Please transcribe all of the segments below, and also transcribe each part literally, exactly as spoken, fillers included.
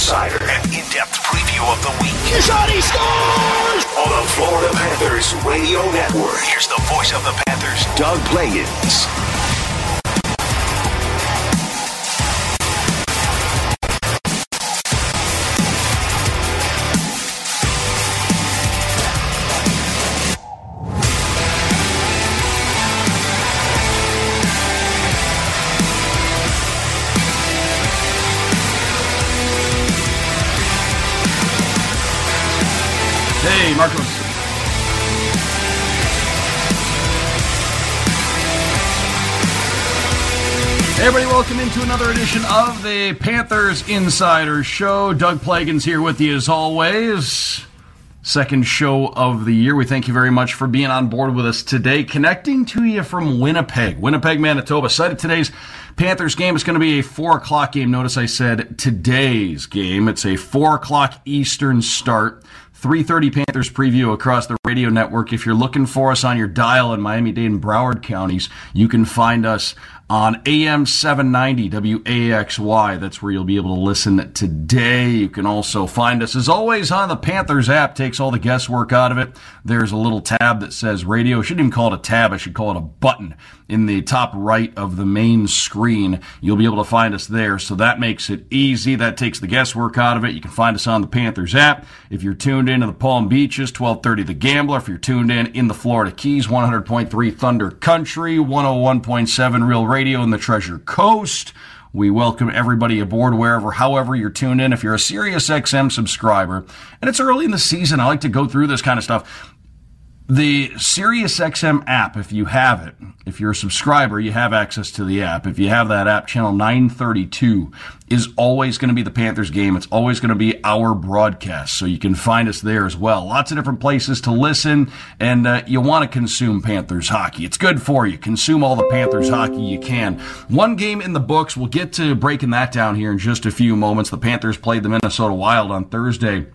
Insider, an in-depth preview of the week. Shot, he scores! On the Florida Panthers Radio Network. Here's the voice of the Panthers, Doug Plagens. Hey, Marcos. Hey, everybody, welcome into another edition of the Panthers Insider Show. Doug Plagens here with you as always. Second show of the year. We thank you very much for being on board with us today. Connecting to you from Winnipeg, Winnipeg, Manitoba. Site of today's Panthers game is going to be a four o'clock game. Notice I said today's game. It's a four o'clock Eastern start. three thirty Panthers preview across the radio network. If you're looking for us on your dial in Miami-Dade and Broward counties, you can find us on A M seven ninety W A X Y. That's where you'll be able to listen today. You can also find us, as always, on the Panthers app. Takes all the guesswork out of it. There's a little tab that says radio. I shouldn't even call it a tab. I should call it a button in the top right of the main screen. You'll be able to find us there, so that makes it easy. That takes the guesswork out of it. You can find us on the Panthers app. If you're tuned in to the Palm Beaches, twelve thirty The Gambler. If you're tuned in in the Florida Keys, one hundred point three Thunder Country, one oh one point seven Real Radio in the Treasure Coast. We welcome everybody aboard wherever, however you're tuned in. If you're a Sirius X M subscriber, and it's early in the season, I like to go through this kind of stuff. The SiriusXM app, if you have it, if you're a subscriber, you have access to the app. If you have that app, channel nine thirty-two is always going to be the Panthers game. It's always going to be our broadcast, so you can find us there as well. Lots of different places to listen, and uh, you want to consume Panthers hockey. It's good for you. Consume all the Panthers hockey you can. One game in the books. We'll get to breaking that down here in just a few moments. The Panthers played the Minnesota Wild on Thursday.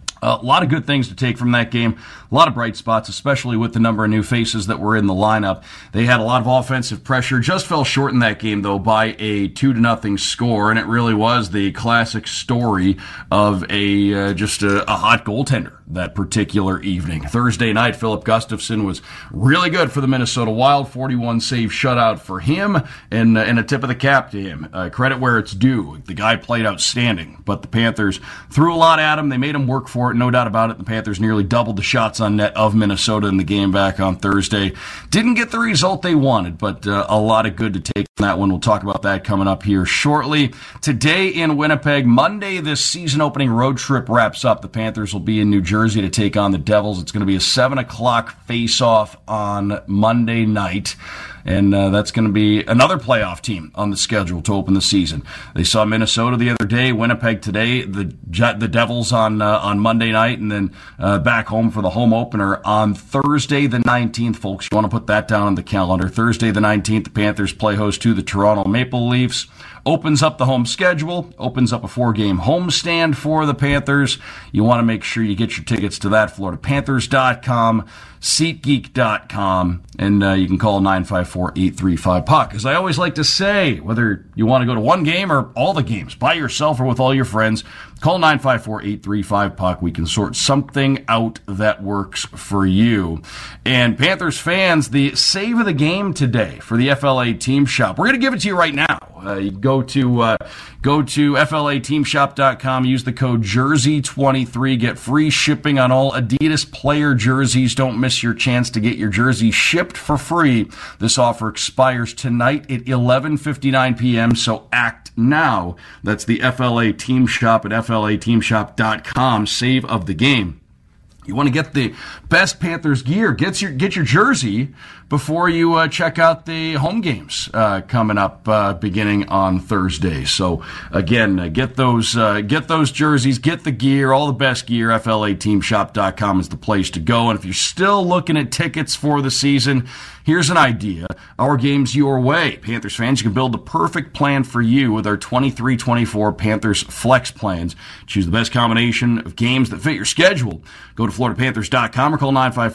A lot of good things to take from that game. A lot of bright spots, especially with the number of new faces that were in the lineup. They had a lot of offensive pressure. Just fell short in that game, though, by a two to nothing score, and it really was the classic story of a uh, just a, a hot goaltender that particular evening. Thursday night, Philip Gustafsson was really good for the Minnesota Wild. forty-one save shutout for him, and, uh, and a tip of the cap to him. Uh, credit where it's due. The guy played outstanding, but the Panthers threw a lot at him. They made him work for it, no doubt about it. The Panthers nearly doubled the shots on net of Minnesota in the game back on Thursday. Didn't get the result they wanted, but uh, a lot of good to take from that one. We'll talk about that coming up here shortly. Today in Winnipeg, Monday, this season opening road trip wraps up. The Panthers will be in New Jersey to take on the Devils. It's going to be a seven o'clock face-off on Monday night. And uh, that's going to be another playoff team on the schedule to open the season. They saw Minnesota the other day, Winnipeg today, the the Devils on uh, on Monday night, and then uh, back home for the home opener on Thursday the nineteenth, folks. You want to put that down on the calendar. Thursday the nineteenth, the Panthers play host to the Toronto Maple Leafs. Opens up the home schedule, opens up a four-game homestand for the Panthers. You want to make sure you get your tickets to that, Florida Panthers dot com, SeatGeek dot com, and uh, you can call nine five four, eight three five, P U C. As I always like to say, whether you want to go to one game or all the games, by yourself or with all your friends, call nine five four, eight three five, P U C. We can sort something out that works for you. And Panthers fans, the save of the game today for the F L A Team Shop. We're going to give it to you right now. Uh, you go to uh, go to F L A team shop dot com, use the code Jersey twenty-three, get free shipping on all Adidas player jerseys. Don't miss your chance to get your jersey shipped for free. This offer expires tonight at eleven fifty-nine p.m., so act now. That's the F L A Team Shop at F L A team shop dot com. Save of the game. You want to get the best Panthers gear, get your get your jersey before you uh, check out the home games uh, coming up uh, beginning on Thursday. So again, uh, get those uh, get those jerseys, get the gear, all the best gear. F L A team shop dot com is the place to go. And if you're still looking at tickets for the season, here's an idea. Our game's your way. Panthers fans, you can build the perfect plan for you with our twenty-three twenty-four Panthers Flex plans. Choose the best combination of games that fit your schedule. Go to Florida Panthers dot com or call nine five four,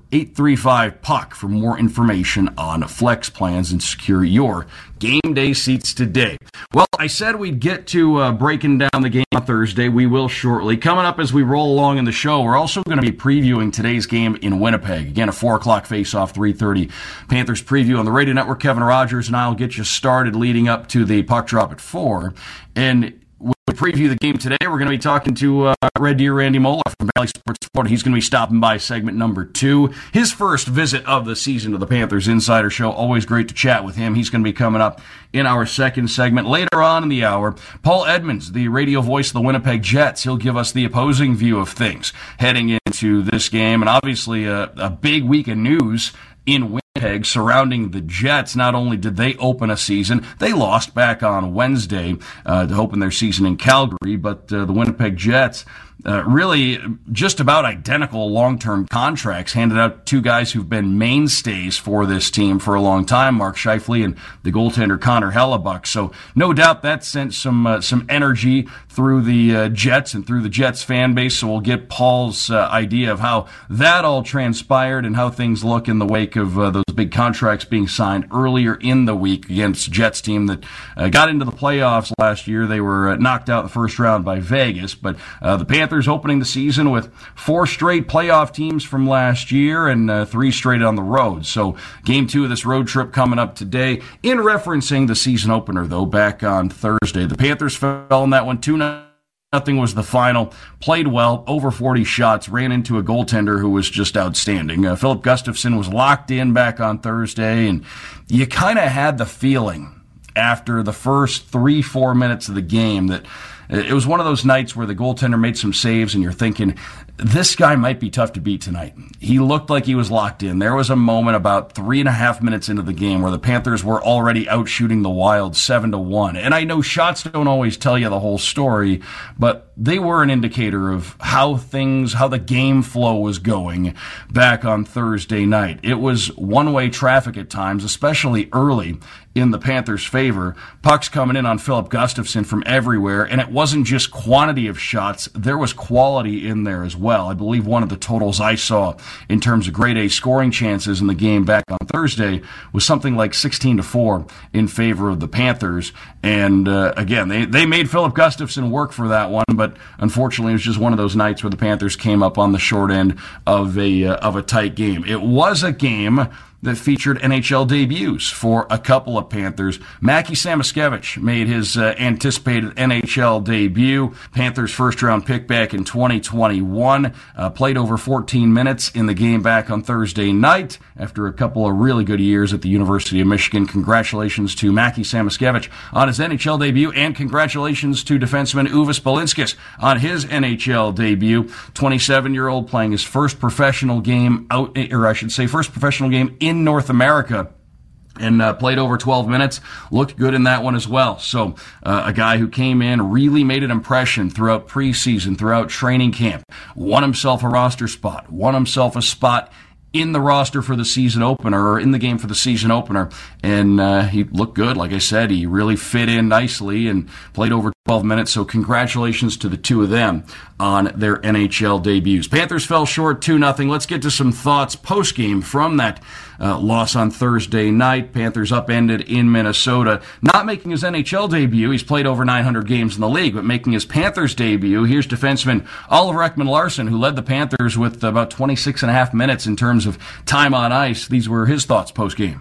eight three five, P U C for more information on flex plans and secure your game day seats today. Well, I said we'd get to uh, breaking down the game on Thursday. We will shortly. Coming up as we roll along in the show, we're also going to be previewing today's game in Winnipeg. Again, a four o'clock face-off, three thirty Panthers preview on the radio network. Kevin Rogers and I will get you started leading up to the puck drop at four. And we preview the game today. We're going to be talking to uh, Red Deer Randy Mola from Valley Sports Florida. He's going to be stopping by segment number two. His first visit of the season to the Panthers Insider Show. Always great to chat with him. He's going to be coming up in our second segment. Later on in the hour, Paul Edmonds, the radio voice of the Winnipeg Jets. He'll give us the opposing view of things heading into this game. And obviously a, a big week of news in Winnipeg surrounding the Jets. Not only did they open a season, they lost back on Wednesday uh, to open their season in Calgary, but uh, the Winnipeg Jets uh, really just about identical long-term contracts handed out to two guys who've been mainstays for this team for a long time, Mark Scheifele and the goaltender Connor Hellebuck. So no doubt that sent some uh, some energy through the uh, Jets and through the Jets fan base. So we'll get Paul's uh, idea of how that all transpired and how things look in the wake of uh, those big contracts being signed earlier in the week against Jets team that uh, got into the playoffs last year. They were uh, knocked out in the first round by Vegas, but uh, the Panthers opening the season with four straight playoff teams from last year and uh, three straight on the road. So game two of this road trip coming up today. In referencing the season opener, though, back on Thursday, the Panthers fell in that one two nothing was the final. Played well, over forty shots, ran into a goaltender who was just outstanding. Uh, Philip Gustafsson was locked in back on Thursday, and you kind of had the feeling after the first three, four minutes of the game that it was one of those nights where the goaltender made some saves and you're thinking, this guy might be tough to beat tonight. He looked like he was locked in. There was a moment about three and a half minutes into the game where the Panthers were already out shooting the Wild seven to one. And I know shots don't always tell you the whole story, but they were an indicator of how things, how the game flow was going back on Thursday night. It was one-way traffic at times, especially early in the Panthers' favor. Pucks coming in on Philip Gustafsson from everywhere, and it wasn't just quantity of shots. There was quality in there as well. I believe one of the totals I saw in terms of grade A scoring chances in the game back on Thursday was something like sixteen to four in favor of the Panthers. And uh, again, they, they made Philip Gustafsson work for that one, but unfortunately it was just one of those nights where the Panthers came up on the short end of a, uh, of a tight game. It was a game that featured N H L debuts for a couple of Panthers. Mackie Samoskevich made his uh, anticipated N H L debut. Panthers first-round pick back in twenty twenty-one. Uh, played over fourteen minutes in the game back on Thursday night after a couple of really good years at the University of Michigan. Congratulations to Mackie Samoskevich on his N H L debut, and congratulations to defenseman Uvis Balinskis on his N H L debut. twenty-seven-year-old playing his first professional game out, or I should say first professional game in North America, and uh, played over twelve minutes. Looked good in that one as well. So uh, a guy who came in, really made an impression throughout preseason, throughout training camp, won himself a roster spot, won himself a spot in the roster for the season opener, or in the game for the season opener, and uh, he looked good. Like I said, he really fit in nicely and played over twelve minutes, so congratulations to the two of them on their N H L debuts. Panthers fell short two nothing. Let's get to some thoughts post-game from that uh, loss on Thursday night. Panthers upended in Minnesota. Not making his N H L debut, he's played over nine hundred games in the league, but making his Panthers debut, here's defenseman Oliver Ekman-Larsson, who led the Panthers with about twenty-six and a half minutes in terms of time on ice. These were his thoughts post-game.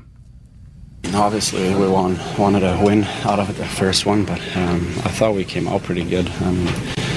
Obviously, we won, wanted a win out of the first one, but um, I thought we came out pretty good. Um,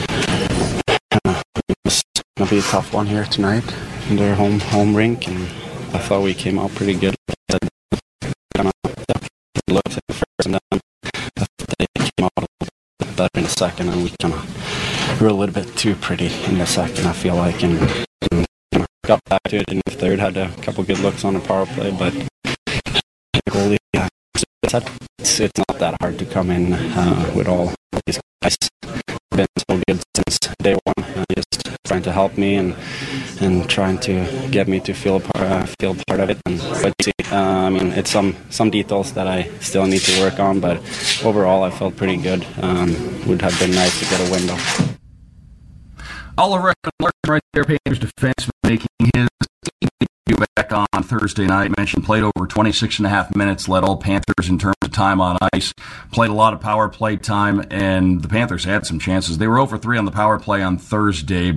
uh, it was going to be a tough one here tonight in their home home rink, and I thought we came out pretty good. Kind of looked at the first, and then they came out a little bit better in the second, and we kind of were a little bit too pretty in the second, I feel like, and, and kind of got back to it in the third. Had a couple good looks on the power play, but goalie, uh, it's, it's not that hard to come in uh, with all these guys. Been so good since day one, uh, just trying to help me and and trying to get me to feel a part, uh, feel part of it. And but uh, I mean, it's some some details that I still need to work on, but overall, I felt pretty good. Um, would have been nice to get a win though. Oliver Ekman-Larsson right there, Panthers defenseman, making his debut back on Thursday night. Mentioned played over twenty-six and a half minutes, led all Panthers in terms of time on ice. Played a lot of power play time, and the Panthers had some chances. They were over three on the power play on Thursday.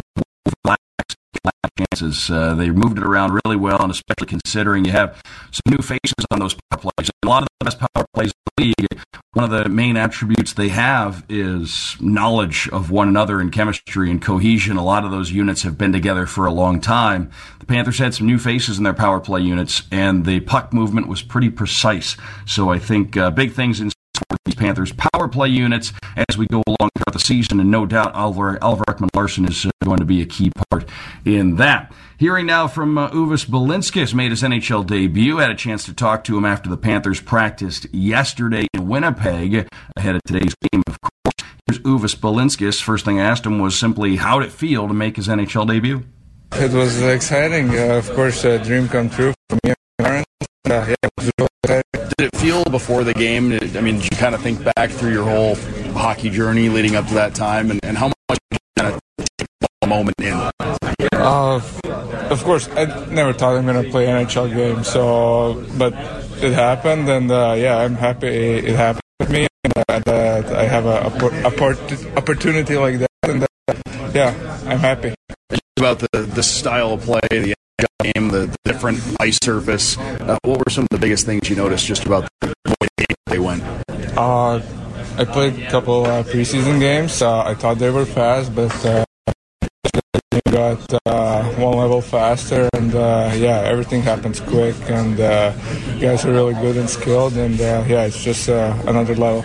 Chances. Uh, they moved it around really well, and especially considering you have some new faces on those power plays. A lot of the best power plays in the league, one of the main attributes they have is knowledge of one another and chemistry and cohesion. A lot of those units have been together for a long time. The Panthers had some new faces in their power play units, and the puck movement was pretty precise. So I think uh, big things in these Panthers power play units as we go along throughout the season, and no doubt Oliver, Oliver Ekman-Larsson is uh, going to be a key part in that. Hearing now from uh, Uvis Balinskis, made his N H L debut. Had a chance to talk to him after the Panthers practiced yesterday in Winnipeg ahead of today's game, of course. Here's Uvis Balinskis. First thing I asked him was simply, how'd it feel to make his N H L debut? It was exciting. Uh, of course, a dream come true for me and Aaron. Uh, yeah, it was really exciting. Did it feel before the game, I mean, did you kind of think back through your whole hockey journey leading up to that time, and, and how much did you kind of take the moment in? Uh, of course, I never thought I'm going to play an N H L game, so, but it happened, and uh, yeah, I'm happy it happened with me, and uh, that I have a, a, a opportunity like that, and uh, yeah, I'm happy. About the, the style of play, the game, the, the different ice surface, uh, what were some of the biggest things you noticed just about the way they went? Uh, I played a couple uh, preseason games. Uh, I thought they were fast, but uh, they got uh, one level faster, and uh, yeah, everything happens quick, and uh, guys are really good and skilled, and uh, yeah, it's just uh, another level.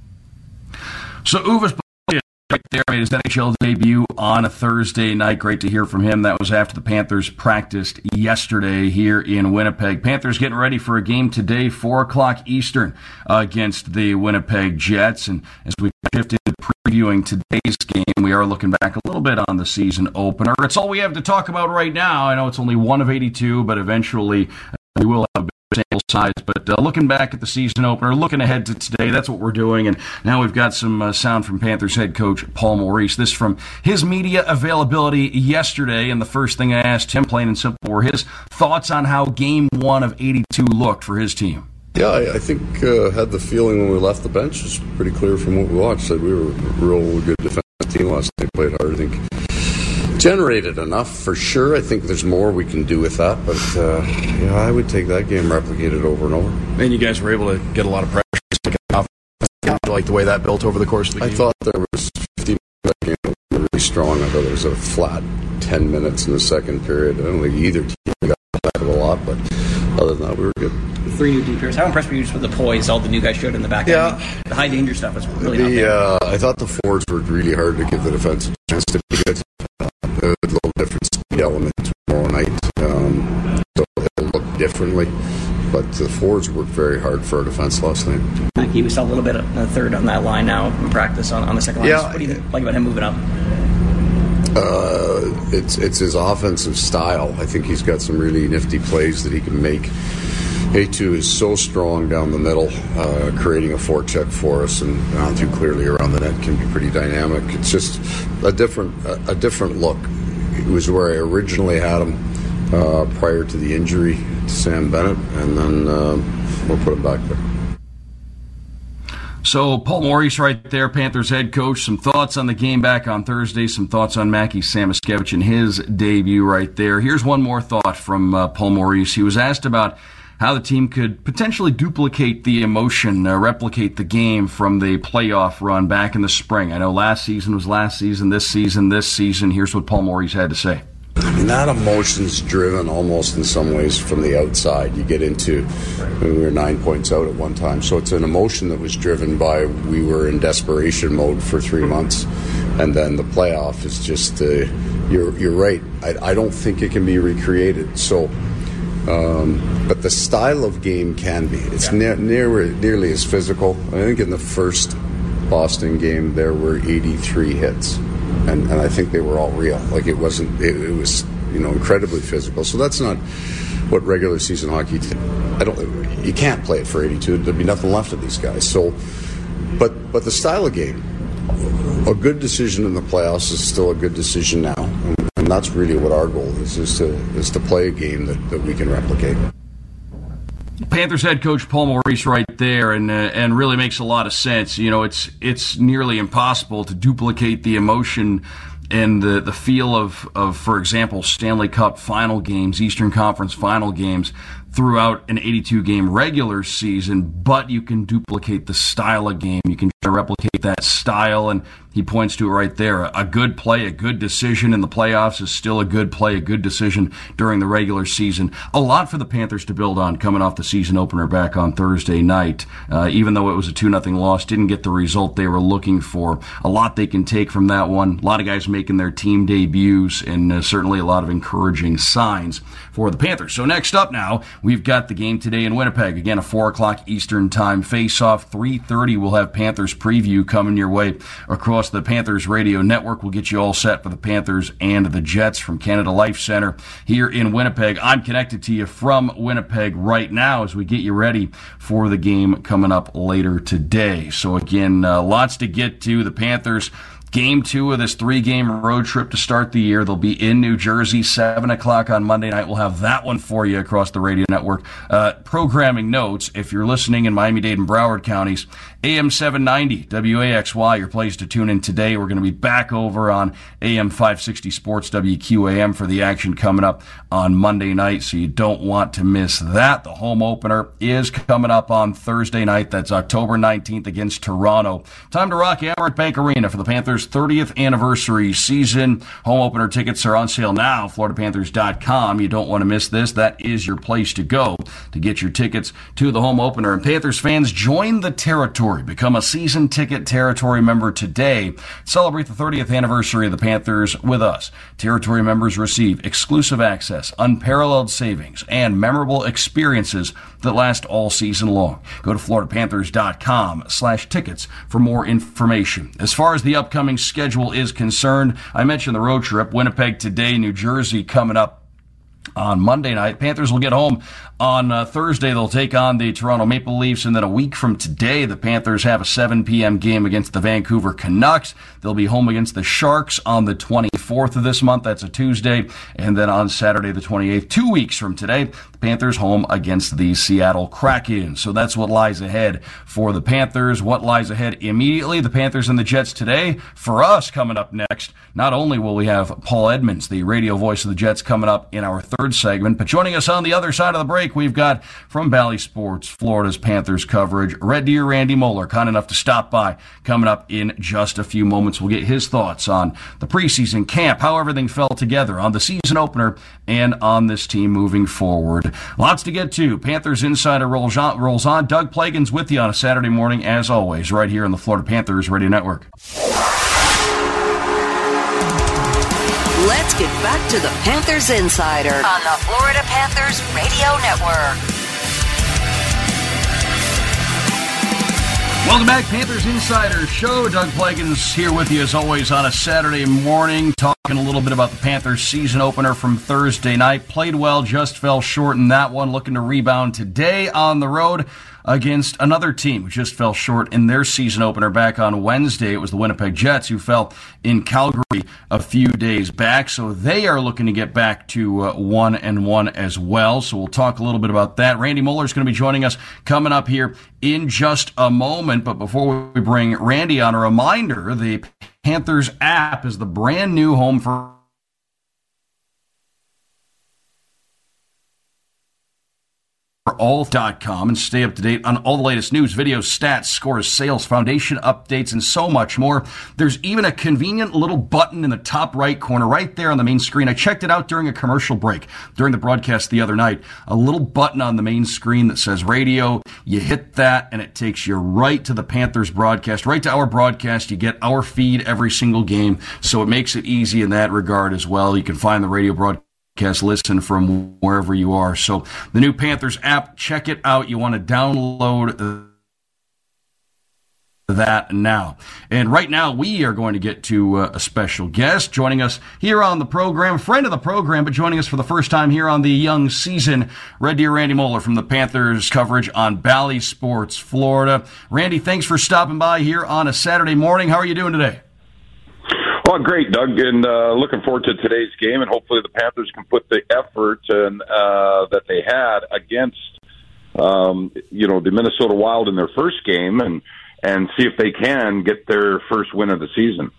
So Uvis right there made his N H L debut on a Thursday night. Great to hear from him. That was after the Panthers practiced yesterday here in Winnipeg. Panthers getting ready for a game today, four o'clock Eastern, uh, against the Winnipeg Jets. And as we shift into previewing today's game, we are looking back a little bit on the season opener. It's all we have to talk about right now. I know it's only one of eighty-two, but eventually uh, we will have a sample size, but uh, looking back at the season opener, looking ahead to today, that's what we're doing. And now we've got some uh, sound from Panthers head coach Paul Maurice. This from his media availability yesterday, and the first thing I asked him, plain and simple, were his thoughts on how game one of eighty-two looked for his team. Yeah, I, I think uh, had the feeling when we left the bench, it's pretty clear from what we watched that we were a real good defensive team last night. Played hard, I think. Generated enough for sure. I think there's more we can do with that, but uh, yeah, I would take that game replicated over and over. And you guys were able to get a lot of pressure to get off. I like the way that built over the course of the game. I thought there was fifteen minutes that game really strong. I thought there was a flat ten minutes in the second period. I don't think either team got back a lot, but other than that, we were good. Three new deep pairs. How impressed were you just with the poise all the new guys showed in the back yeah. end? The high danger stuff was really the, uh, I thought the forwards worked really hard to give the defense a chance to be good. Uh, a little different speed element tomorrow night, um, so it'll look differently. But the forwards worked very hard for our defense last night. He was a little bit of a third on that line now in practice on, on the second line. Yeah, what do you like about him moving up? Uh, it's it's his offensive style. I think he's got some really nifty plays that he can make. A two is so strong down the middle, uh, creating a forecheck for us, and not too clearly around the net can be pretty dynamic. It's just a different a, a different look. It was where I originally had him uh, prior to the injury to Sam Bennett, and then uh, we'll put him back there. So Paul Maurice right there, Panthers head coach. Some thoughts on the game back on Thursday. Some thoughts on Mackie Samoskevich and his debut right there. Here's one more thought from uh, Paul Maurice. He was asked about how the team could potentially duplicate the emotion, uh, replicate the game from the playoff run back in the spring. I know last season was last season, this season, this season. Here's what Paul Maurice had to say. I mean, that emotion's driven almost in some ways from the outside. You get into, I mean, we were nine points out at one time, so it's an emotion that was driven by we were in desperation mode for three months, and then the playoff is just, uh, you're you're right. I, I don't think it can be recreated. So, um, but the style of game can be. It's ne- near, nearly as physical. I think in the first Boston game there were eighty-three hits. And, and I think they were all real. Like it wasn't, it, it was, you know, incredibly physical. So that's not what regular season hockey. T- I don't. You can't play it for eighty-two. There'd be nothing left of these guys. So, but but the style of game, a good decision in the playoffs is still a good decision now. And, and and that's really what our goal is, is to is to play a game that, that we can replicate. Panthers head coach Paul Maurice right there, and uh, and really makes a lot of sense. You know, it's it's nearly impossible to duplicate the emotion and the, the feel of, of, for example, Stanley Cup final games, Eastern Conference final games throughout an eighty-two game regular season, but you can duplicate the style of game. You can try to replicate that style, and he points to it right there. A good play, a good decision in the playoffs is still a good play, a good decision during the regular season. A lot for the Panthers to build on coming off the season opener back on Thursday night. Uh, even though it was a two nothing loss, didn't get the result they were looking for. A lot they can take from that one. A lot of guys making their team debuts, and uh, certainly a lot of encouraging signs for the Panthers. So next up now, we've got the game today in Winnipeg. Again, a four o'clock Eastern time face-off. three thirty, we'll have Panthers preview coming your way across the Panthers radio network. We'll get you all set for the Panthers and the Jets from Canada Life Center here in Winnipeg. I'm connected to you from Winnipeg right now as we get you ready for the game coming up later today. So again, uh, lots to get to. The Panthers, game two of this three-game road trip to start the year. They'll be in New Jersey, seven o'clock on Monday night. We'll have that one for you across the radio network. Uh, programming notes, if you're listening in Miami-Dade and Broward counties, A M seven ninety, W A X Y, your place to tune in today. We're going to be back over on A M five sixty Sports, W Q A M, for the action coming up on Monday night, so you don't want to miss that. The home opener is coming up on Thursday night. That's October nineteenth against Toronto. Time to rock Amerant Bank Arena for the Panthers' thirtieth anniversary season. Home opener tickets are on sale now, Florida Panthers dot com. You don't want to miss this. That is your place to go to get your tickets to the home opener. And Panthers fans, join the territory. Become a season ticket territory member today. Celebrate the thirtieth anniversary of the Panthers with us. Territory members receive exclusive access, unparalleled savings, and memorable experiences that last all season long. Go to Florida Panthers dot com slash tickets for more information. As far as the upcoming schedule is concerned, I mentioned the road trip. Winnipeg today, New Jersey coming up on Monday night. Panthers will get home on uh, Thursday. They'll take on the Toronto Maple Leafs, and then a week from today, the Panthers have a seven p.m. game against the Vancouver Canucks. They'll be home against the Sharks on the twenty-fourth of this month. That's a Tuesday. And then on Saturday the twenty-eighth, two weeks from today, the Panthers home against the Seattle Kraken. So that's what lies ahead for the Panthers. What lies ahead immediately? The Panthers and the Jets today. For us, coming up next, not only will we have Paul Edmonds, the radio voice of the Jets, coming up in our third segment, but joining us on the other side of the break, we've got from Bally Sports, Florida's Panthers coverage, Red Deer Randy Moeller, kind enough to stop by, coming up in just a few moments. We'll get his thoughts on the preseason camp, how everything fell together, on the season opener, and on this team moving forward. Lots to get to. Panthers Insider rolls on. Rolls on. Doug Plagens with you on a Saturday morning, as always, right here on the Florida Panthers Radio Network. Let's get back to the Panthers Insider on the Florida Panthers Radio Network. Welcome back, Panthers Insider Show. Doug Plagens here with you as always on a Saturday morning, talking a little bit about the Panthers season opener from Thursday night. Played well, just fell short in that one. Looking to rebound today on the road against another team who just fell short in their season opener back on Wednesday. It was the Winnipeg Jets, who fell in Calgary a few days back. So they are looking to get back to uh, one and one as well. So we'll talk a little bit about that. Randy Moeller is going to be joining us coming up here in just a moment. But before we bring Randy on, a reminder, the Panthers app is the brand new home for all dot com, and stay up to date on all the latest news, videos, stats, scores, sales, foundation updates, and so much more. There's even a convenient little button in the top right corner right there on the main screen. I checked it out during a commercial break during the broadcast the other night. A little button on the main screen that says radio. You hit that and it takes you right to the Panthers broadcast, right to our broadcast. You get our feed every single game, so it makes it easy in that regard as well. You can find the radio broadcast, listen from wherever you are. So the new Panthers app, check it out. You want to download that now. And right now we are going to get to uh, a special guest joining us here on the program, friend of the program, but joining us for the first time here on the young season, Red Deer Randy Moeller from the Panthers coverage on Bally Sports, Florida. Randy, thanks for stopping by here on a Saturday morning. How are you doing today? Well, great, Doug, and uh, looking forward to today's game, and hopefully the Panthers can put the effort and, uh, that they had against, um, you know, the Minnesota Wild in their first game, and and see if they can get their first win of the season.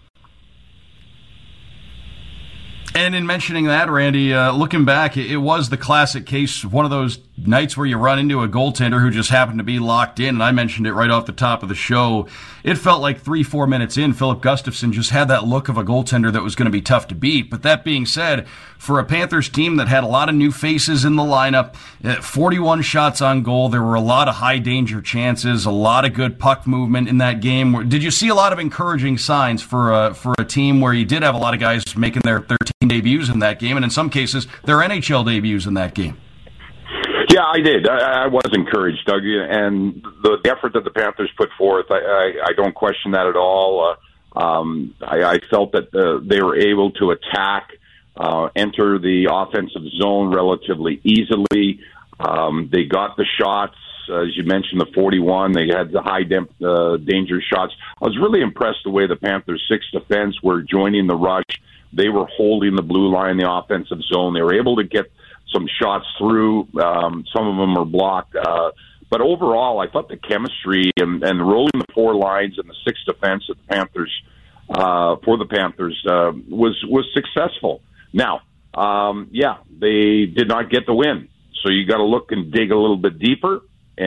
And in mentioning that, Randy, uh, looking back, it, it was the classic case of one of those nights where you run into a goaltender who just happened to be locked in, and I mentioned it right off the top of the show. It felt like three, four minutes in, Philip Gustafsson just had that look of a goaltender that was going to be tough to beat. But that being said, for a Panthers team that had a lot of new faces in the lineup, forty-one shots on goal, there were a lot of high-danger chances, a lot of good puck movement in that game. Did you see a lot of encouraging signs for a, for a team where you did have a lot of guys making their, their team debuts in that game, and in some cases, their N H L debuts in that game? Yeah, I did. I, I was encouraged, Doug, and the effort that the Panthers put forth, I, I, I don't question that at all. Uh, um, I, I felt that uh, they were able to attack, uh, enter the offensive zone relatively easily. Um, they got the shots, as you mentioned, the forty-one. They had the high dem- uh, danger shots. I was really impressed the way the Panthers' six defense were joining the rush. They were holding the blue line, the offensive zone. They were able to get some shots through. Um, some of them were blocked. Uh, but overall, I thought the chemistry and, and rolling the four lines and the six defense of the Panthers, uh, for the Panthers, uh, was, was successful. Now, um, yeah, they did not get the win. So you got to look and dig a little bit deeper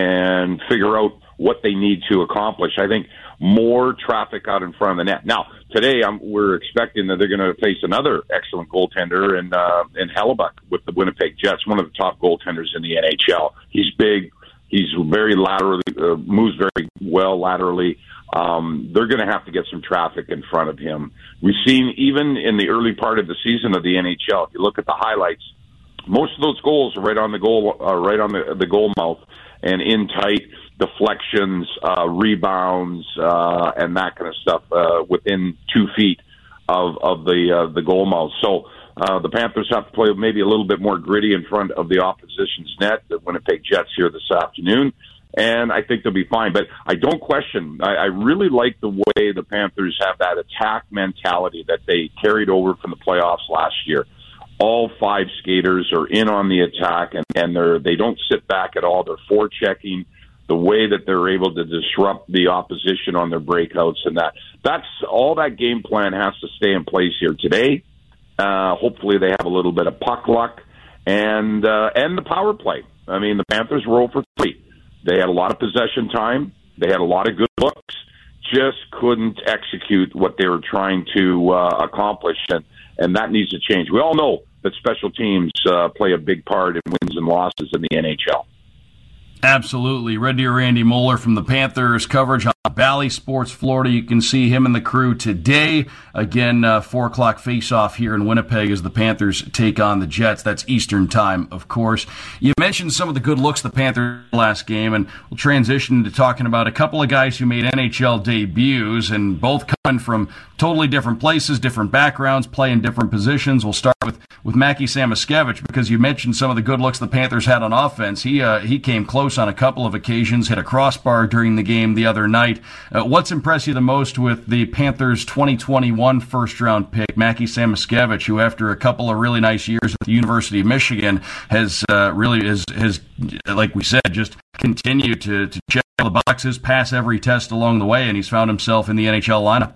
and figure out what they need to accomplish. I think more traffic out in front of the net. Now, today I'm, we're expecting that they're going to face another excellent goaltender in, uh, in Hellebuck with the Winnipeg Jets, one of the top goaltenders in the N H L. He's big. He's very laterally, uh, moves very well laterally. Um, they're going to have to get some traffic in front of him. We've seen even in the early part of the season of the N H L, if you look at the highlights, most of those goals are right on the goal, uh, right on the, the goal mouth and in tight. Deflections, uh, rebounds, uh, and that kind of stuff uh, within two feet of of the uh, the goal mouth. So uh, the Panthers have to play maybe a little bit more gritty in front of the opposition's net, the Winnipeg Jets here this afternoon, and I think they'll be fine. But I don't question. I, I really like the way the Panthers have that attack mentality that they carried over from the playoffs last year. All five skaters are in on the attack, and, and they're they don't sit back at all. They're forechecking. The way that they're able to disrupt the opposition on their breakouts, and that that's all that game plan has to stay in place here today. Uh, hopefully they have a little bit of puck luck and uh, and the power play. I mean, the Panthers were oh for three. They had a lot of possession time. They had a lot of good looks. Just couldn't execute what they were trying to uh, accomplish, and, and that needs to change. We all know that special teams uh, play a big part in wins and losses in the N H L. Absolutely. Red Deer Randy Moeller from the Panthers coverage on Bally Sports Florida. You can see him and the crew today. Again, uh, four o'clock face-off here in Winnipeg as the Panthers take on the Jets. That's Eastern time, of course. You mentioned some of the good looks of the Panthers last game, and we'll transition to talking about a couple of guys who made N H L debuts, and both coming from totally different places, different backgrounds, playing different positions. We'll start with, with Mackie Samoskevich, because you mentioned some of the good looks the Panthers had on offense. He, uh, he came close on a couple of occasions, hit a crossbar during the game the other night. Uh, what's impressed you the most with the Panthers' twenty twenty-one first-round pick, Mackie Samoskevich, who after a couple of really nice years at the University of Michigan has uh, really, is, has, like we said, just continued to, to check the boxes, pass every test along the way, and he's found himself in the N H L lineup?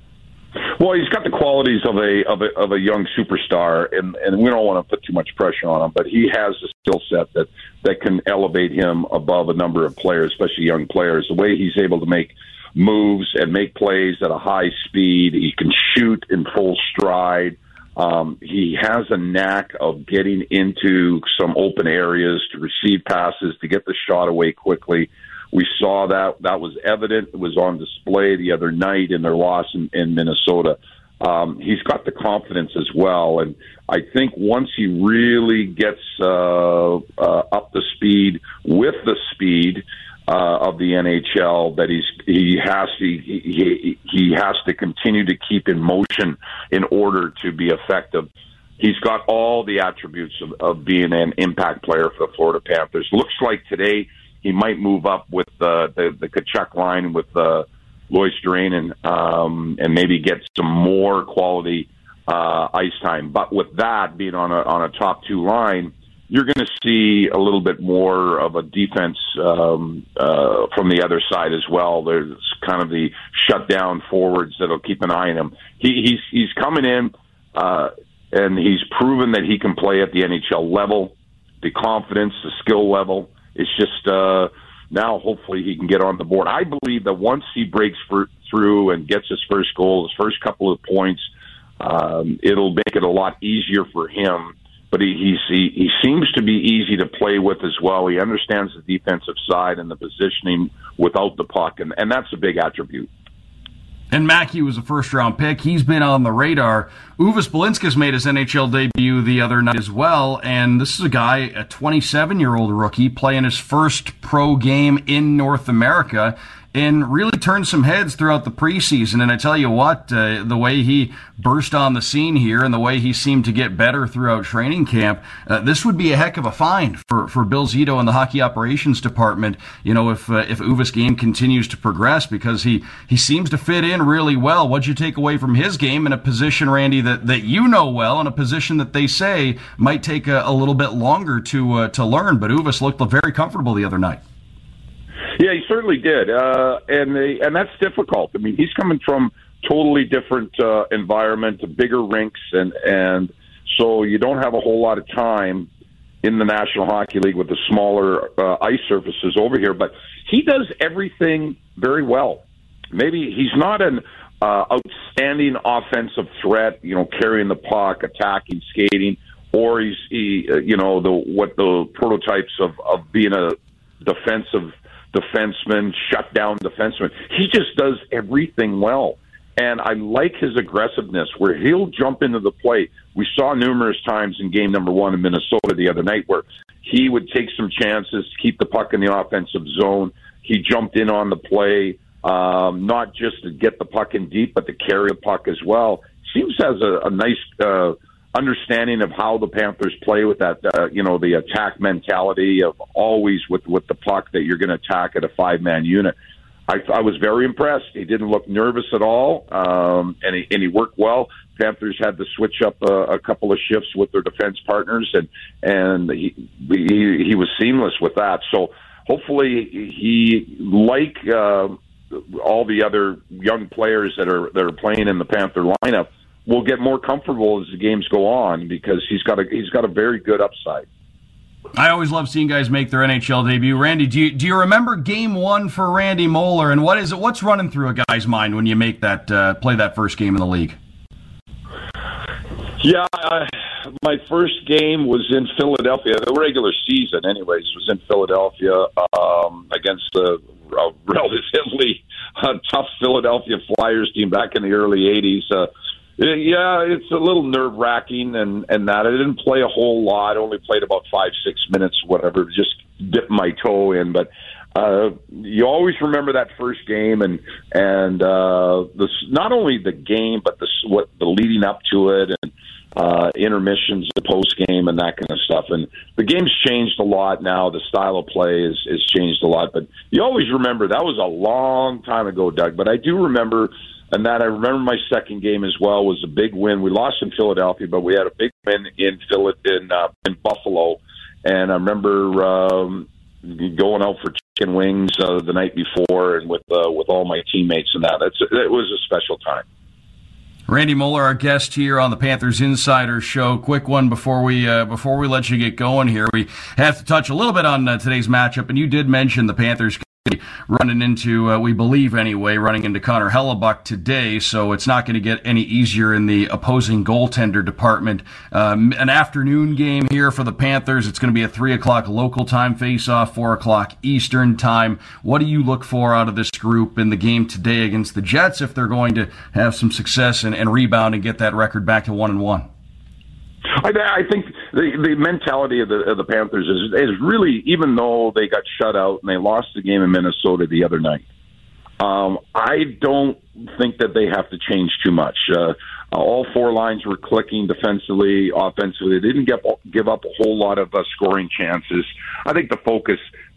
Well, he's got the qualities of a of a of a young superstar, and, and we don't want to put too much pressure on him, but he has the skill set that, that can elevate him above a number of players, especially young players. The way he's able to make moves and make plays at a high speed, he can shoot in full stride. Um, he has a knack of getting into some open areas to receive passes, to get the shot away quickly. We saw that. That was evident. It was on display the other night in their loss in, in Minnesota. Um, he's got the confidence as well. And I think once he really gets uh, uh, up to speed with the speed uh, of the N H L, that he's he has to he, he has to continue to keep in motion in order to be effective. He's got all the attributes of, of being an impact player for the Florida Panthers. Looks like today he might move up with uh, the the Tkachuk line with uh, Lois Duranen um, and maybe get some more quality uh, ice time. But with that being on a on a top two line, you're going to see a little bit more of a defense um, uh, from the other side as well. There's kind of the shutdown forwards that'll keep an eye on him. He, he's he's coming in uh, and he's proven that he can play at the N H L level. The confidence, the skill level. It's just uh, now hopefully he can get on the board. I believe that once he breaks for, through and gets his first goal, his first couple of points, um, it'll make it a lot easier for him. But he, he's, he he seems to be easy to play with as well. He understands the defensive side and the positioning without the puck, and, and that's a big attribute. And Mackey was a first-round pick. He's been on the radar. Uvis Balinskis made his N H L debut the other night as well, and this is a guy, a twenty-seven-year-old rookie, playing his first pro game in North America, and really turned some heads throughout the preseason. And I tell you what, uh, the way he burst on the scene here and the way he seemed to get better throughout training camp, uh, this would be a heck of a find for, for Bill Zito and the hockey operations department, you know, if uh, if Uvis' game continues to progress, because he, he seems to fit in really well. What'd you take away from his game in a position, Randy, that, that you know well, in a position that they say might take a, a little bit longer to uh, to learn, but Uvis looked very comfortable the other night. Yeah, he certainly did, uh, and they, and that's difficult. I mean, he's coming from totally different uh, environment, bigger rinks, and and so you don't have a whole lot of time in the National Hockey League with the smaller uh, ice surfaces over here. But he does everything very well. Maybe he's not an uh, outstanding offensive threat, you know, carrying the puck, attacking, skating, or he's he, uh, you know, the what the prototypes of of being a defensive defenseman, shutdown defenseman. He just does everything well. And I like his aggressiveness where he'll jump into the play. We saw numerous times in game number one in Minnesota the other night where he would take some chances to keep the puck in the offensive zone. He jumped in on the play, um, not just to get the puck in deep, but to carry the puck as well. Seems has a, a nice uh, understanding of how the Panthers play with that, uh, you know, the attack mentality of always with, with the puck that you're going to attack at a five-man unit. I, I was very impressed. He didn't look nervous at all, um, and, he, and he worked well. Panthers had to switch up a, a couple of shifts with their defense partners, and and he, he, he was seamless with that. So hopefully he, like uh, all the other young players that are that are playing in the Panther lineup, will get more comfortable as the games go on because he's got a he's got a very good upside. I always love seeing guys make their N H L debut. Randy, do you do you remember Game One for Randy Moller, and what is it? What's running through a guy's mind when you make that uh, play that first game in the league? Yeah, uh, my first game was in Philadelphia. The regular season, anyways, was in Philadelphia um, against the uh, relatively uh, tough Philadelphia Flyers team back in the early eighties. Uh, Yeah, it's a little nerve-wracking and, and that. I didn't play a whole lot. I only played about five, six minutes, whatever, just dipped my toe in. But uh, you always remember that first game and and uh, the, not only the game, but the, what, the leading up to it and uh, intermissions, the post-game and that kind of stuff. And the game's changed a lot now. The style of play has, has changed a lot. But you always remember, that was a long time ago, Doug. But I do remember... And that I remember my second game as well was a big win. We lost in Philadelphia, but we had a big win in Phil- in, uh, in Buffalo. And I remember um, going out for chicken wings uh, the night before, and with uh, with all my teammates and that. It's, it was a special time. Randy Moller, our guest here on the Panthers Insider Show. Quick one before we uh, before we let you get going here. We have to touch a little bit on uh, today's matchup, and you did mention the Panthers running into, uh, we believe anyway, running into Connor Hellebuck today, so it's not going to get any easier in the opposing goaltender department. Um, an afternoon game here for the Panthers. It's going to be a three o'clock local time face-off, four o'clock Eastern time. What do you look for out of this group in the game today against the Jets if they're going to have some success and, and rebound and get that record back to one and one? I, I think the, the mentality of the, of the Panthers is, is really, even though they got shut out and they lost the game in Minnesota the other night, um, I don't think that they have to change too much. Uh, all four lines were clicking defensively, offensively. They didn't get, give up a whole lot of uh, scoring chances. I think the focus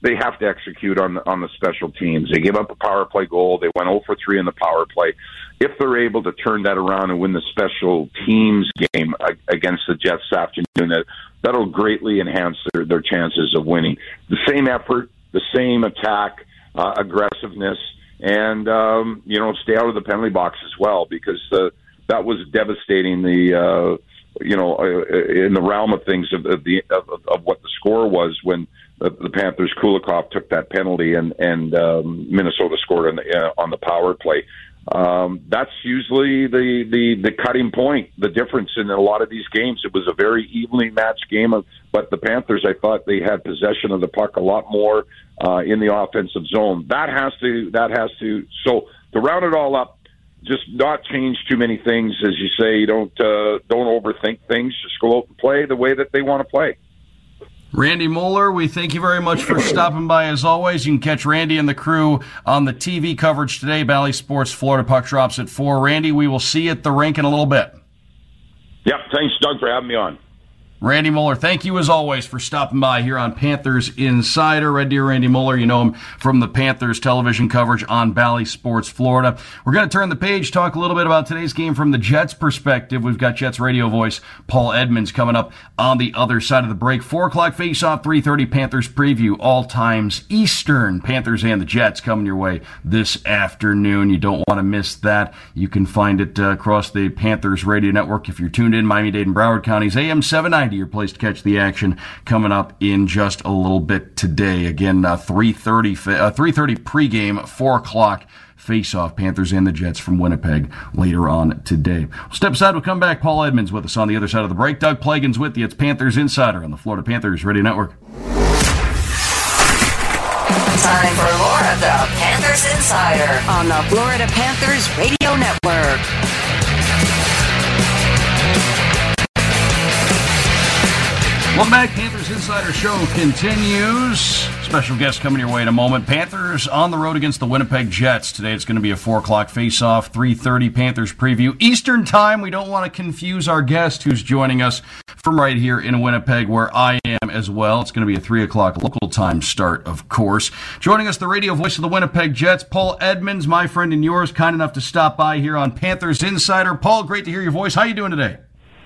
they have to execute on the, on the special teams. They gave up a power play goal. They went oh for three in the power play. If they're able to turn that around and win the special teams game against the Jets this afternoon, that, that'll greatly enhance their, their chances of winning. The same effort, the same attack, uh, aggressiveness, and, um, you know, stay out of the penalty box as well, because uh, that was devastating, the, uh, you know, uh, in the realm of things of, of, the, of, of what the score was when the, the Panthers, Kulikov took that penalty and, and um, Minnesota scored on the, uh, on the power play. Um, that's usually the, the, the cutting point, the difference in a lot of these games. It was a very evenly matched game, of, but the Panthers, I thought they had possession of the puck a lot more uh, in the offensive zone. That has to, that has to, so to round it all up, just not change too many things, as you say. Don't, uh, don't overthink things. Just go out and play the way that they want to play. Randy Moeller, we thank you very much for stopping by as always. You can catch Randy and the crew on the T V coverage today. Bally Sports Florida puck drops at four. Randy, we will see you at the rink in a little bit. Yeah, thanks, Doug, for having me on. Randy Moeller, thank you as always for stopping by here on Panthers Insider. Red Deer Randy Moeller, you know him from the Panthers television coverage on Bally Sports Florida. We're going to turn the page, talk a little bit about today's game from the Jets' perspective. We've got Jets radio voice Paul Edmonds coming up on the other side of the break. Four o'clock face-off, three thirty Panthers preview, all times Eastern. Panthers and the Jets coming your way this afternoon. You don't want to miss that. You can find it uh, across the Panthers radio network if you're tuned in Miami-Dade and Broward counties. A M seven ninety, your place to catch the action, coming up in just a little bit today. Again, uh, three thirty uh, three thirty pregame, four o'clock face-off, Panthers and the Jets from Winnipeg later on today. We'll step aside, we'll come back. Paul Edmonds with us on the other side of the break. Doug Plagens with you. It's Panthers Insider on the Florida Panthers Radio Network. Time for more of the Panthers Insider on the Florida Panthers Radio Network. Welcome back. Panthers Insider Show continues. Special guest coming your way in a moment. Panthers on the road against the Winnipeg Jets. Today it's going to be a four o'clock face-off, three thirty Panthers preview. Eastern time. We don't want to confuse our guest who's joining us from right here in Winnipeg, where I am as well. It's going to be a three o'clock local time start, of course. Joining us, the radio voice of the Winnipeg Jets, Paul Edmonds, my friend and yours, kind enough to stop by here on Panthers Insider. Paul, great to hear your voice. How are you doing today?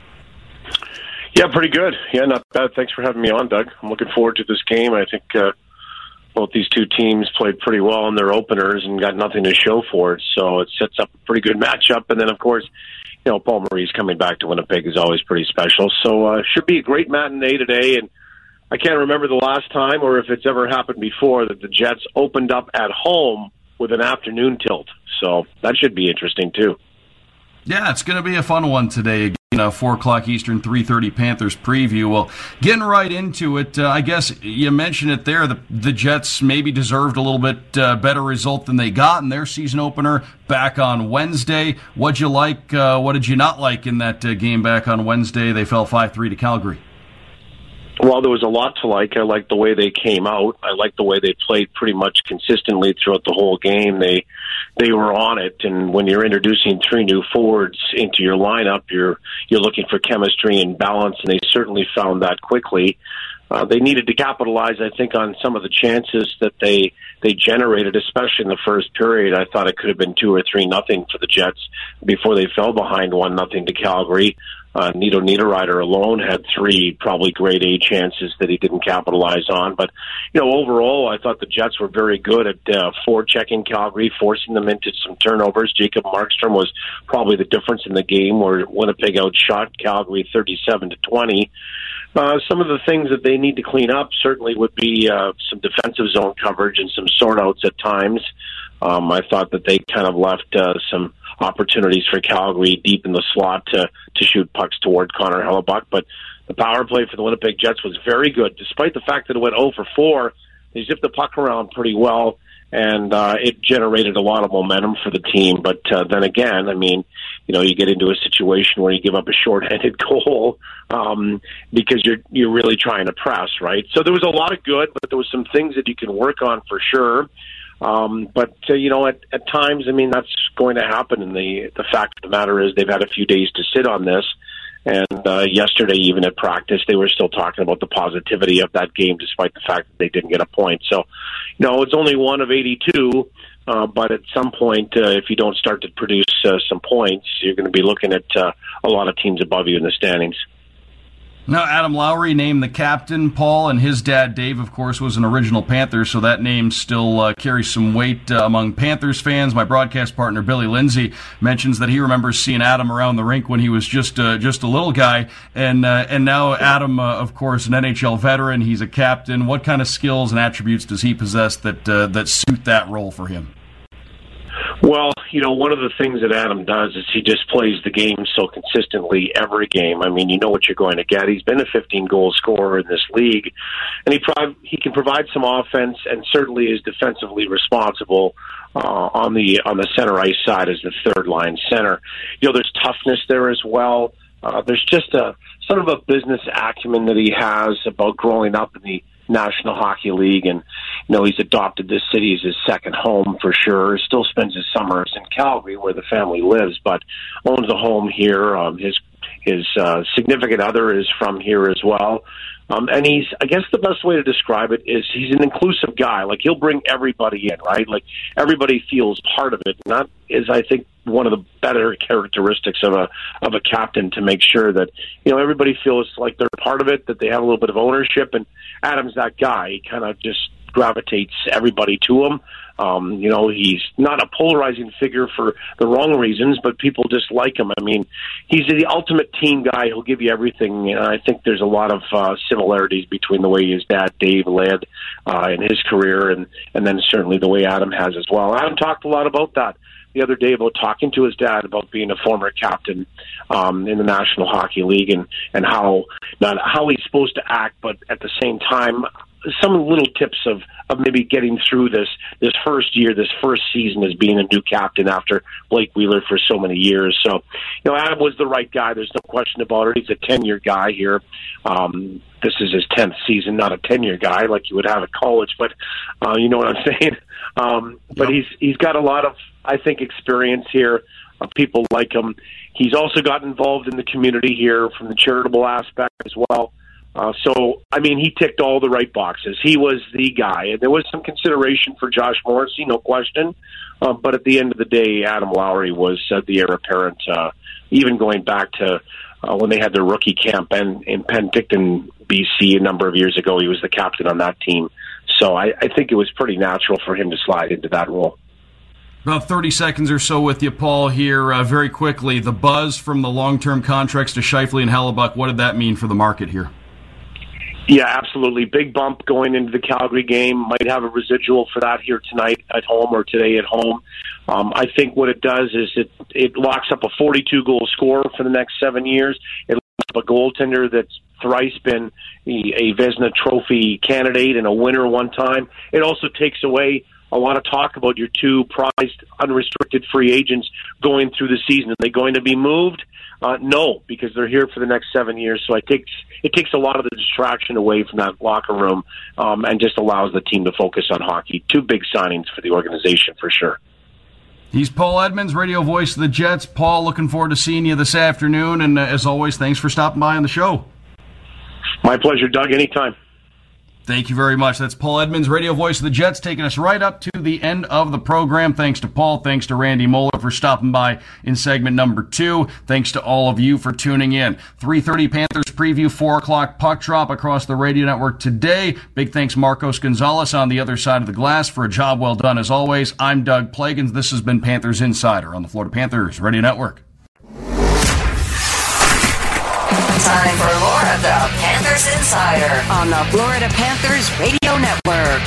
Yeah, pretty good. Yeah, not bad. Thanks for having me on, Doug. I'm looking forward to this game. I think uh, both these two teams played pretty well in their openers and got nothing to show for it, so it sets up a pretty good matchup. And then, of course, you know, Paul Maurice coming back to Winnipeg is always pretty special. So uh should be a great matinee today. And I can't remember the last time, or if it's ever happened before, that the Jets opened up at home with an afternoon tilt. So that should be interesting, too. Yeah, it's going to be a fun one today. Again, uh, four o'clock Eastern, three thirty Panthers preview. Well, getting right into it, uh, I guess you mentioned it there. The, the Jets maybe deserved a little bit uh, better result than they got in their season opener back on Wednesday. What'd you like? Uh, what did you not like in that uh, game back on Wednesday? They fell five three to Calgary. Well, there was a lot to like. I liked the way they came out. I liked the way they played pretty much consistently throughout the whole game. They they were on it, and when you're introducing three new forwards into your lineup, you're you're looking for chemistry and balance, and they certainly found that quickly. Uh, they needed to capitalize, I think, on some of the chances that they they generated, especially in the first period. I thought it could have been two or three nothing for the Jets before they fell behind one nothing to Calgary. Uh, Nito Niederreiter alone had three probably grade A chances that he didn't capitalize on. But, you know, overall, I thought the Jets were very good at uh, forechecking Calgary, forcing them into some turnovers. Jacob Markstrom was probably the difference in the game, where Winnipeg outshot Calgary thirty-seven to twenty. Uh, some of the things that they need to clean up certainly would be uh, some defensive zone coverage and some sort-outs at times. Um, I thought that they kind of left uh, some opportunities for Calgary deep in the slot to, to shoot pucks toward Connor Hellebuyck. But the power play for the Winnipeg Jets was very good. Despite the fact that it went oh for four, they zipped the puck around pretty well, and uh, it generated a lot of momentum for the team. But uh, then again, I mean, you know, you get into a situation where you give up a shorthanded goal um, because you're you're really trying to press, right? So there was a lot of good, but there was some things that you can work on for sure. Um, but, uh, you know, at, at times, I mean, that's going to happen. And the, the fact of the matter is they've had a few days to sit on this. And uh, yesterday, even at practice, they were still talking about the positivity of that game, despite the fact that they didn't get a point. So, you know, it's only one of eighty-two, uh, but at some point, uh, if you don't start to produce uh, some points, you're going to be looking at uh, a lot of teams above you in the standings. Now, Adam Lowry named the captain, Paul, and his dad, Dave, of course, was an original Panther, so that name still uh, carries some weight uh, among Panthers fans. My broadcast partner, Billy Lindsay, mentions that he remembers seeing Adam around the rink when he was just uh, just a little guy, and uh, and now Adam, uh, of course, an N H L veteran, he's a captain. What kind of skills and attributes does he possess that uh, that suit that role for him? Well, you know, one of the things that Adam does is he just plays the game so consistently every game. I mean, you know what you're going to get. He's been a fifteen-goal scorer in this league, and he prov- he can provide some offense and certainly is defensively responsible uh, on the on the center ice side as the third-line center. You know, there's toughness there as well. Uh, there's just a sort of a business acumen that he has about growing up in the National Hockey League, and you know he's adopted this city as his second home for sure. Still spends his summers in Calgary, where the family lives, but owns a home here. Um, his his uh, significant other is from here as well, um, and he's, I guess the best way to describe it is he's an inclusive guy. Like, he'll bring everybody in, right? Like, everybody feels part of it. And that is, I think, one of the better characteristics of a of a captain, to make sure that, you know, everybody feels like they're part of it, that they have a little bit of ownership. And Adam's that guy. He kind of just gravitates everybody to him. Um, you know, he's not a polarizing figure for the wrong reasons, but people just like him. I mean, he's the ultimate team guy. He'll give you everything. And I think there's a lot of uh, similarities between the way his dad, Dave, led uh, in his career, and, and then certainly the way Adam has as well. Adam talked a lot about that the other day, about talking to his dad about being a former captain um, in the National Hockey League, and, and how not how he's supposed to act, but at the same time, some little tips of, of maybe getting through this this first year, this first season as being a new captain after Blake Wheeler for so many years. So, you know, Adam was the right guy. There's no question about it. He's a ten-year guy here. Um, this is his tenth season, not a ten-year guy like you would have at college, but uh, you know what I'm saying. Um, but he's he's got a lot of, I think, experience here. Uh, people like him. He's also got involved in the community here from the charitable aspect as well. Uh, so, I mean, he ticked all the right boxes. He was the guy. And there was some consideration for Josh Morrissey, no question. Uh, but at the end of the day, Adam Lowry was uh, the heir apparent, uh, even going back to uh, when they had their rookie camp in, in Penticton, B C, a number of years ago. He was the captain on that team. So I, I think it was pretty natural for him to slide into that role. About thirty seconds or so with you, Paul, here. Uh, very quickly, the buzz from the long-term contracts to Scheifele and Hellebuck, what did that mean for the market here? Yeah, absolutely. Big bump going into the Calgary game. Might have a residual for that here tonight at home or today at home. Um, I think what it does is it, it locks up a forty-two goal scorer for the next seven years. It locks up a goaltender that's thrice been a Vezina Trophy candidate and a winner one time. It also takes away a lot of talk about your two prized unrestricted free agents going through the season. Are they going to be moved? Uh, no, because they're here for the next seven years. So it takes it takes a lot of the distraction away from that locker room, um, and just allows the team to focus on hockey. Two big signings for the organization for sure. He's Paul Edmonds, radio voice of the Jets. Paul, looking forward to seeing you this afternoon. And uh, as always, thanks for stopping by on the show. My pleasure, Doug. Anytime. Thank you very much. That's Paul Edmonds, radio voice of the Jets, taking us right up to the end of the program. Thanks to Paul. Thanks to Randy Moeller for stopping by in segment number two. Thanks to all of you for tuning in. three thirty Panthers preview, four o'clock puck drop across the radio network today. Big thanks Marcos Gonzalez on the other side of the glass for a job well done as always. I'm Doug Plagans. This has been Panthers Insider on the Florida Panthers Radio Network. Time for more of the Panthers Insider on the Florida Panthers Radio Network.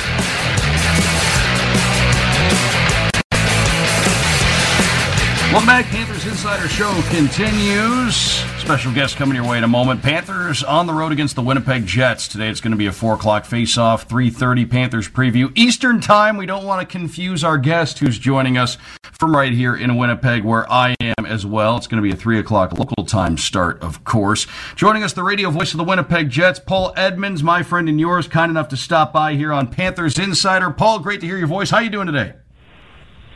Welcome back. Panthers Insider Show continues. Special guest coming your way in a moment. Panthers on the road against the Winnipeg Jets. Today it's going to be a four o'clock face-off, three thirty Panthers preview. Eastern time. We don't want to confuse our guest who's joining us from right here in Winnipeg, where I am as well. It's going to be a three o'clock local time start, of course. Joining us, the radio voice of the Winnipeg Jets, Paul Edmonds, my friend and yours, kind enough to stop by here on Panthers Insider. Paul, great to hear your voice. How are you doing today?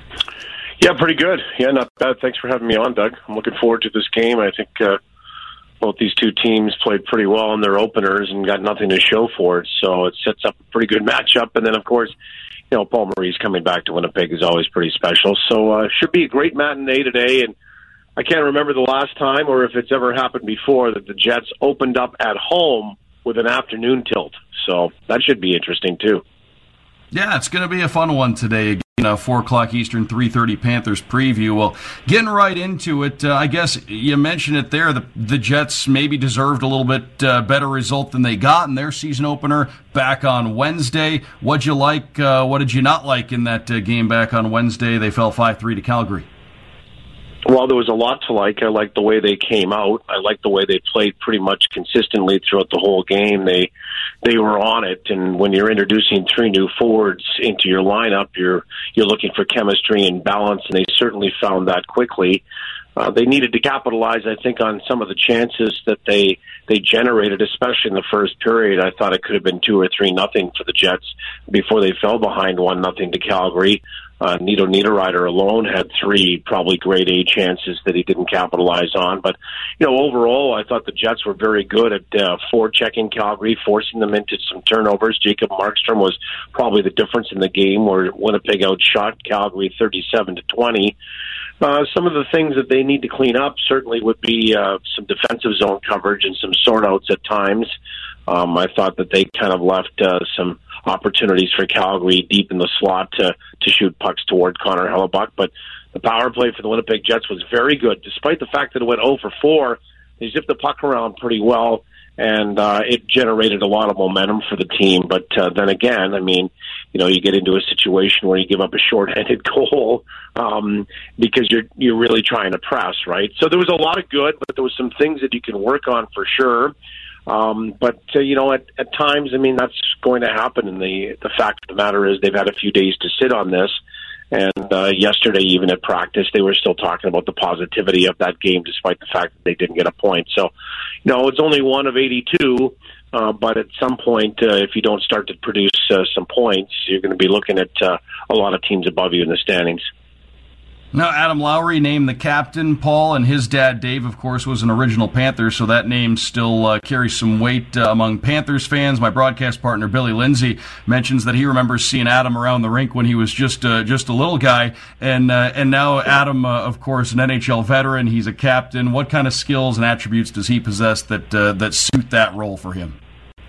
Yeah, pretty good. Yeah, not bad. Thanks for having me on, Doug. I'm looking forward to this game. I think uh, both these two teams played pretty well in their openers and got nothing to show for it. So it sets up a pretty good matchup. And then, of course, you know, Paul Maurice coming back to Winnipeg is always pretty special. So uh, should be a great matinee today. And I can't remember the last time or if it's ever happened before that the Jets opened up at home with an afternoon tilt. So that should be interesting, too. Yeah, it's going to be a fun one today. Again, uh, four o'clock Eastern, three thirty Panthers preview. Well, getting right into it, uh, I guess you mentioned it there. The, the Jets maybe deserved a little bit uh, better result than they got in their season opener back on Wednesday. What'd you like? Uh, what did you not like in that uh, game back on Wednesday? They fell five three to Calgary. Well, there was a lot to like. I liked the way they came out. I liked the way they played pretty much consistently throughout the whole game. They they were on it, and when you're introducing three new forwards into your lineup, you're you're looking for chemistry and balance, and they certainly found that quickly. Uh, they needed to capitalize, I think, on some of the chances that they they generated, especially in the first period. I thought it could have been two or three nothing for the Jets before they fell behind one nothing to Calgary. Uh, Nito Niederreiter alone had three probably grade A chances that he didn't capitalize on. But, you know, overall, I thought the Jets were very good at uh, forechecking Calgary, forcing them into some turnovers. Jacob Markstrom was probably the difference in the game where Winnipeg outshot Calgary thirty-seven to twenty. Uh, some of the things that they need to clean up certainly would be uh, some defensive zone coverage and some sort-outs at times. Um, I thought that they kind of left uh, some opportunities for Calgary deep in the slot to, to shoot pucks toward Connor Hellebuck. But the power play for the Winnipeg Jets was very good. Despite the fact that it went oh for four, they zipped the puck around pretty well, and uh, it generated a lot of momentum for the team. But uh, then again, I mean, you know, you get into a situation where you give up a shorthanded goal um, because you're you're really trying to press, right? So there was a lot of good, but there was some things that you can work on for sure. Um, but, uh, you know, at, at times, I mean, that's going to happen. And the, the fact of the matter is they've had a few days to sit on this. And uh, yesterday, even at practice, they were still talking about the positivity of that game, despite the fact that they didn't get a point. So, you know, it's only one of eighty-two. Uh, but at some point, uh, if you don't start to produce uh, some points, you're going to be looking at uh, a lot of teams above you in the standings. Now, Adam Lowry named the captain, Paul, and his dad, Dave, of course, was an original Panther, so that name still uh, carries some weight uh, among Panthers fans. My broadcast partner, Billy Lindsay, mentions that he remembers seeing Adam around the rink when he was just uh, just a little guy, and uh, and now Adam, uh, of course, an N H L veteran, he's a captain. What kind of skills and attributes does he possess that uh, that suit that role for him?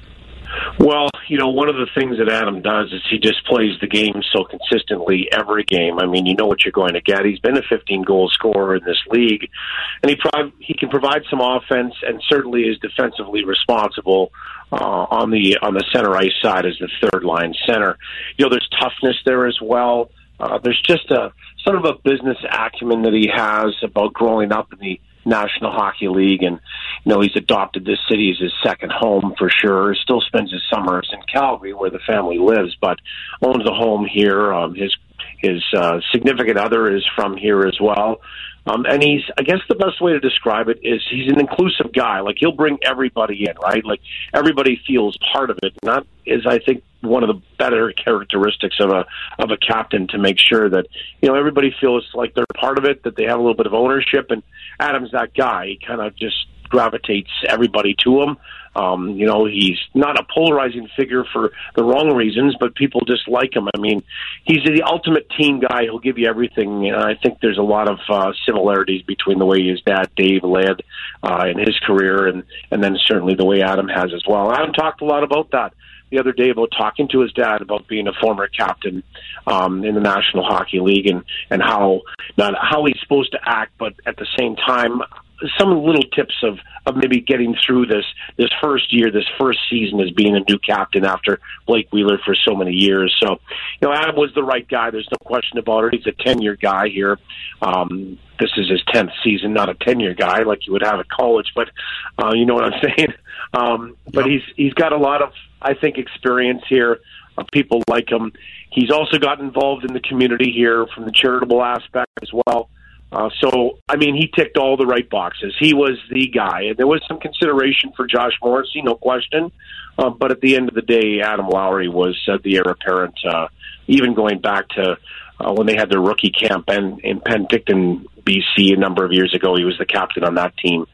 Well, you know, one of the things that Adam does is he just plays the game so consistently every game. I mean, you know what you're going to get. He's been a fifteen-goal scorer in this league, and he prov- he can provide some offense and certainly is defensively responsible uh, on the on the center ice side as the third-line center. You know, there's toughness there as well. Uh, there's just a sort of a business acumen that he has about growing up in the National Hockey League, and you know he's adopted this city as his second home for sure. Still spends his summers in Calgary, where the family lives, but owns a home here. Um, his his uh, significant other is from here as well, um, and he's, I guess the best way to describe it is he's an inclusive guy. Like, he'll bring everybody in, right? Like, everybody feels part of it. And that is, I think, one of the better characteristics of a of a captain, to make sure that, you know, everybody feels like they're part of it, that they have a little bit of ownership. And Adam's that guy. He kind of just gravitates everybody to him. Um, you know, he's not a polarizing figure for the wrong reasons, but people just like him. I mean, he's the ultimate team guy. He'll give you everything. And I think there's a lot of uh, similarities between the way his dad, Dave, led uh, in his career, and, and then certainly the way Adam has as well. Adam talked a lot about that the other day, about talking to his dad about being a former captain um, in the National Hockey League, and, and how not how he's supposed to act, but at the same time, some little tips of, of maybe getting through this this first year, this first season as being a new captain after Blake Wheeler for so many years. So, you know, Adam was the right guy. There's no question about it. He's a ten-year guy here. Um, this is his tenth season, not a ten-year guy like you would have at college, but uh, you know what I'm saying? Um, but yep. he's he's got a lot of, I think, experience here. Uh, people like him. He's also gotten involved in the community here from the charitable aspect as well. Uh, so, I mean, he ticked all the right boxes. He was the guy. And there was some consideration for Josh Morrissey, no question. Uh, but at the end of the day, Adam Lowry was uh, the heir apparent, uh, even going back to uh, when they had their rookie camp in, in Penticton, B C, a number of years ago. He was the captain on that team.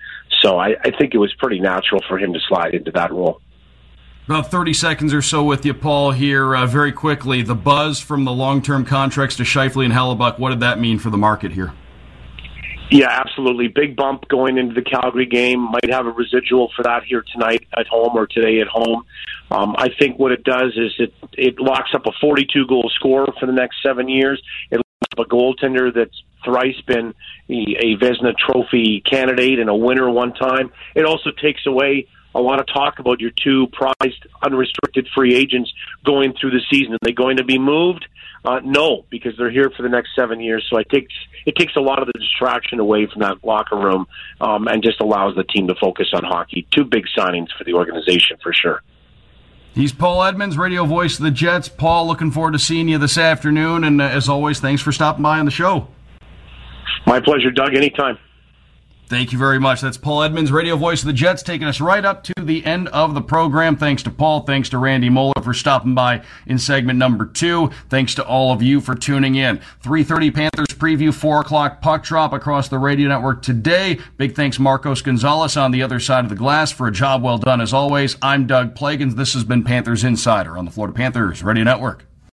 So I, I think it was pretty natural for him to slide into that role. About thirty seconds or so with you, Paul, here. Uh, very quickly, the buzz from the long-term contracts to Scheifele and Hellebuck, what did that mean for the market here? Yeah, absolutely. Big bump going into the Calgary game. Might have a residual for that here tonight at home or today at home. Um, I think what it does is it, it locks up a forty-two goal scorer for the next seven years. It locks up a goaltender that's thrice been a Vezina Trophy candidate and a winner one time. It also takes away a lot of talk about your two prized unrestricted free agents going through the season. Are they going to be moved? Uh, no, because they're here for the next seven years. So it takes it takes a lot of the distraction away from that locker room um, and just allows the team to focus on hockey. Two big signings for the organization for sure. He's Paul Edmonds, radio voice of the Jets. Paul, looking forward to seeing you this afternoon. And uh, as always, thanks for stopping by on the show. My pleasure, Doug. Anytime. Thank you very much. That's Paul Edmonds, radio voice of the Jets, taking us right up to the end of the program. Thanks to Paul. Thanks to Randy Moeller for stopping by in segment number two. Thanks to all of you for tuning in. three thirty Panthers preview, four o'clock puck drop across the radio network today. Big thanks Marcos Gonzalez on the other side of the glass for a job well done as always. I'm Doug Plagans. This has been Panthers Insider on the Florida Panthers Radio Network.